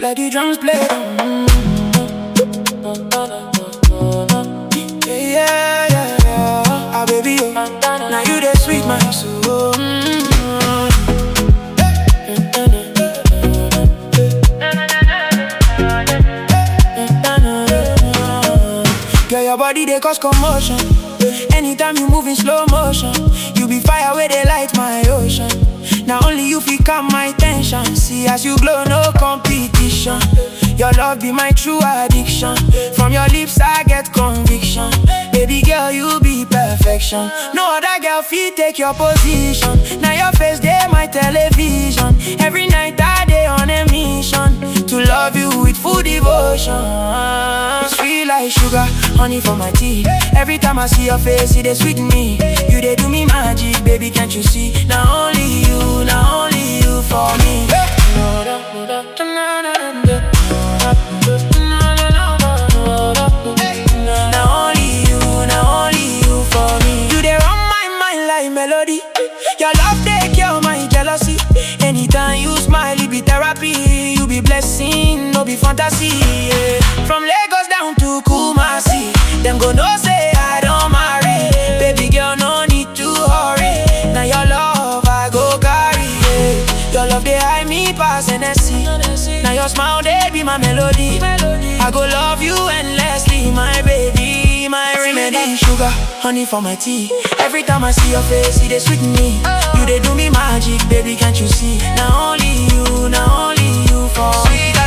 Let the drums play. Yeah, yeah, yeah. Ah, baby, oh. Now you the sweet, my soul. Girl, your body, they cause commotion. Anytime you move in slow motion, you be fire where they light my ocean. Now only you feel calm my tension. See as you glow, no competition. Your love be my true addiction. From your lips I get conviction. Baby girl, you be perfection. No other girl fit take your position. Now your face, they my television. Every night I day on a mission to love you with full devotion. Sweet like sugar, honey for my tea. Every time I see your face, it dey sweet me. You dey do me magic, baby, can't you see? Now only you for me. Now only you for me. You dey run my mind like melody. Your love take care of my jealousy. Anytime you smile, it be therapy. You be blessing, no be fantasy. Yeah. From Lagos down to Kumasi, them go know say I don't marry. Baby girl, no need to hurry. Now your love I go carry. Yeah. Your love they hide me past NSC. Now your smile they be my melody. I go love you endlessly, my baby, my remedy. Sugar, honey for my tea. Every time I see your face, it dey sweet me. You dey do me magic, baby, can't you see? Now only you for me.